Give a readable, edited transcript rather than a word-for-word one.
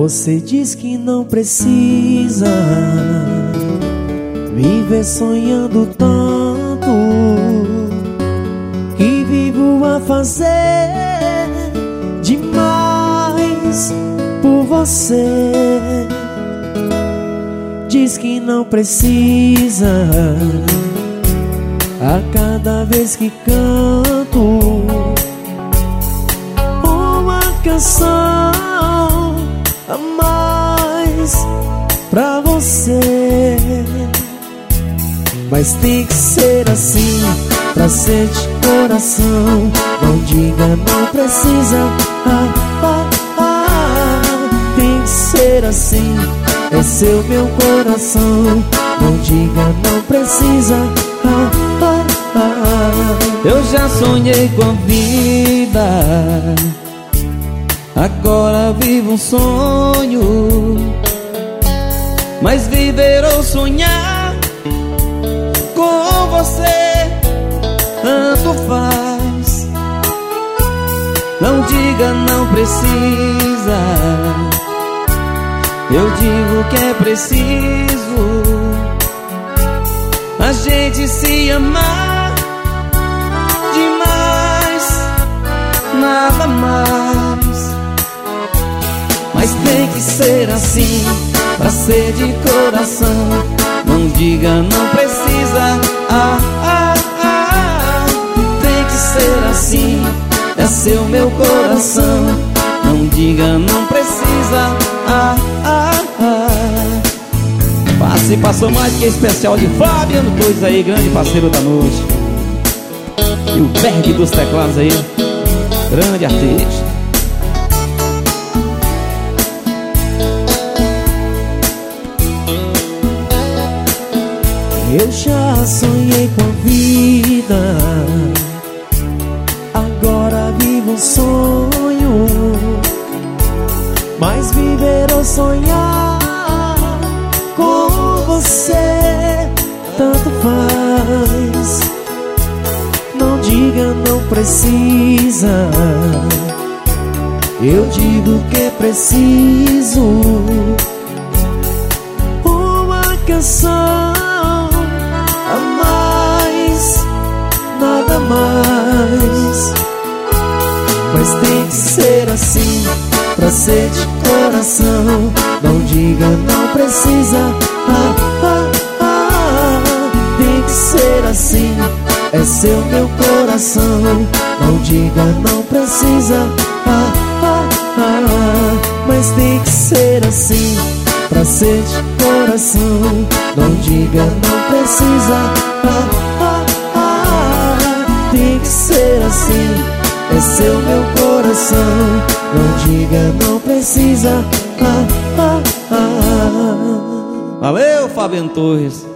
Você diz que não precisa viver sonhando tanto, que vivo a fazer demais por você. Diz que não precisa a cada vez que canto uma canção a mais pra você. Mas tem que ser assim pra ser de coração. Não diga não precisa, tem que ser assim, é seu meu coração. Não diga não precisa, Eu já sonhei com a vida, agora vivo um sonho. Mas viver ou sonhar com você tanto faz. Não diga não precisa, eu digo que é preciso a gente se amar demais, nada mais. Mas tem que ser assim pra ser de coração. Não diga não precisa, tem que ser assim, é seu meu coração. Não diga não precisa, Participação mais que especial de Fabiano Torres aí, grande parceiro da noite. E o Berg dos teclados aí, grande artista. eu já sonhei com a vida, agora vivo um sonho. Mas viver ou sonhar com você tanto faz. Não diga não precisa, eu digo que é preciso uma canção a mais, nada mais. Mas tem que ser assim pra ser de coração. Não diga não precisa, tem que ser assim, é seu meu coração. Não diga não precisa, mas tem que ser assim pra ser de coração. Não diga não precisa, tem que ser assim, é seu meu coração. Não diga não precisa, Valeu, Fabiano Torres.